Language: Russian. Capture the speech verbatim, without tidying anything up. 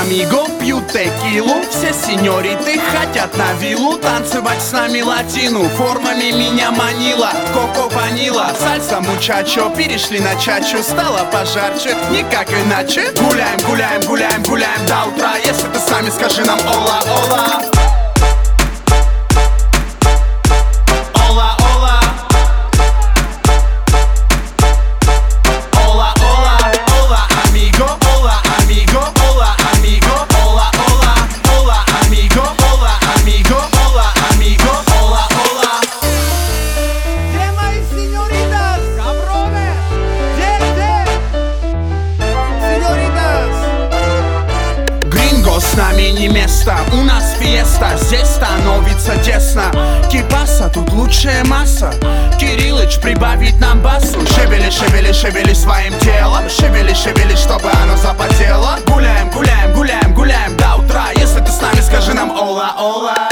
амиго, пьют текилу. Все сеньориты хотят на виллу танцевать с нами латину. Формами меня манила коко ванила. Сальса мучачо, перешли на чачу. Стало пожарче, никак иначе. Гуляем, гуляем, гуляем, гуляем до утра. Если ты с нами, скажи нам ола, ола. С нами не место, у нас фиеста, здесь становится тесно. Кипаса, тут лучшая масса. Кириллыч, прибавить нам басу. Шевели, шевели, шевели своим телом. Шевели, шевели, чтобы оно запотело. Гуляем, гуляем, гуляем, гуляем до утра. Если ты с нами, скажи нам ола, ола.